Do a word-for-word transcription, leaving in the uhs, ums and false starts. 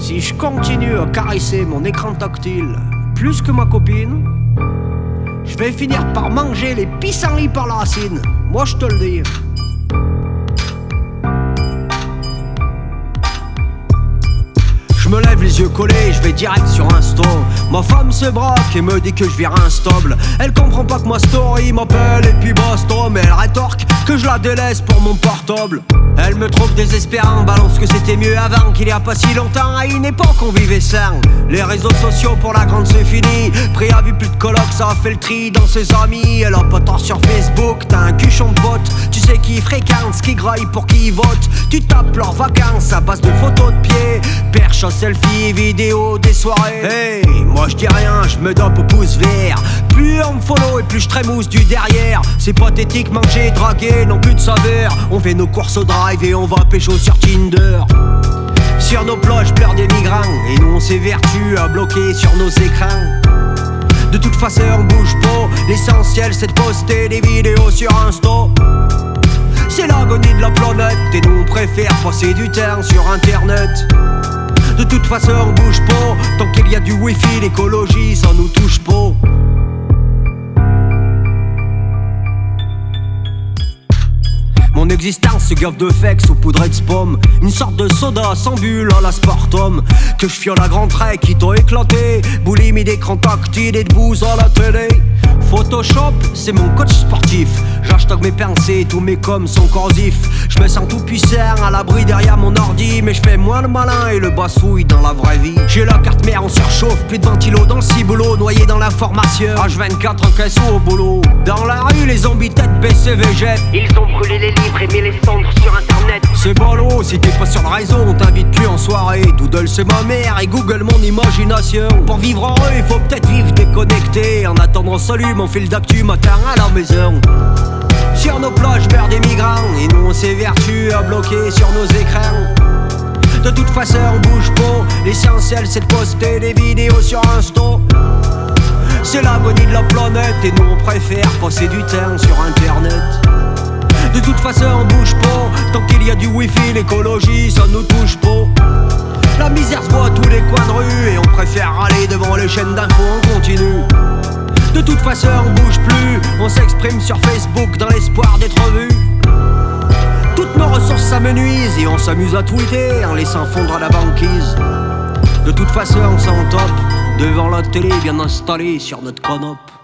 Si je continue à caresser mon écran tactile plus que ma copine, je vais finir par manger les pissenlits par la racine. Moi je te le dis. Je me lève les yeux collés, je vais direct sur Insta. Ma femme se braque et me dit que je vire instable. Elle comprend pas que ma story m'appelle et puis basta. Mais elle rétorque que je la délaisse pour mon portable. Elle me trouve désespérant, balance que c'était mieux avant, qu'il y a pas si longtemps, à une époque on vivait sain. Les réseaux sociaux pour la grande c'est fini. Préavis plus de coloc, ça a fait le tri dans ses amis. Elle a pas tort sur Facebook, t'as un cuchon de pote. Tu sais qui fréquente, ce qui graille pour qui vote. Tu tapes leurs vacances à base de photos de pied, perche à selfie, vidéo des soirées. Hey, moi je dis rien, je me dope au pouce vert. Plus on me follow et plus je trémousse du derrière. C'est pathétique, manger, draguer, non plus de saveur. On fait nos courses au drive et on va pécho sur Tinder. Sur nos plages pleurent des migrants et nous on s'évertue à bloquer sur nos écrans. De toute façon on bouge pas, l'essentiel c'est de poster des vidéos sur Insta. C'est l'agonie de la planète et nous on préfère passer du temps sur internet. De toute façon on bouge pas, tant qu'il y a du wifi, l'écologie ça nous touche pas. Mon existence se gave de fake saupoudrée de spam. Une sorte de soda sans bulle à l'aspartame que je fiole à grands traits qui t'ont éclaté. Boulimie d'écran tactile et de bouse à la télé. Photoshop, c'est mon coach sportif. J'hashtag mes pensées, tous mes coms sont corsifs. Je me sens tout puissant à l'abri derrière mon ordi. Mais je fais moins le malin et le bassouille dans la vraie vie. J'ai la carte mère en surchauffe, plus de ventilo dans le ciboulot. Noyé dans l'information, H vingt-quatre en caisse au boulot. Dans la rue, les zombies tête baissées végètent. Ils ont brûlé les livres et mis les cendres sur internet. C'est ballot, si t'es pas sur le réseau, on t'invite plus en soirée. Doodle c'est ma mère et Google mon imagination. Pour vivre heureux, il faut peut-être vivre déconnecté. En attendant, salut mon fil d'actu matin à la maison. Sur nos plages meurent des migrants et nous on s'évertue à bloquer sur nos écrans. De toute façon on bouge pas, l'essentiel c'est de poster des vidéos sur Insta. C'est l'agonie de la planète et nous on préfère passer du temps sur internet. De toute façon on bouge pas, tant qu'il y a du wifi, l'écologie ça nous touche pas. La misère se voit à tous les coins de rue et on préfère râler devant les chaînes d'infos en continu. De toute façon on bouge plus, on s'exprime sur Facebook dans l'espoir d'être vu. Toutes nos ressources s'amenuisent et on s'amuse à tweeter en laissant fondre la banquise. De toute façon on s'en top devant la télé bien installée sur notre canopée.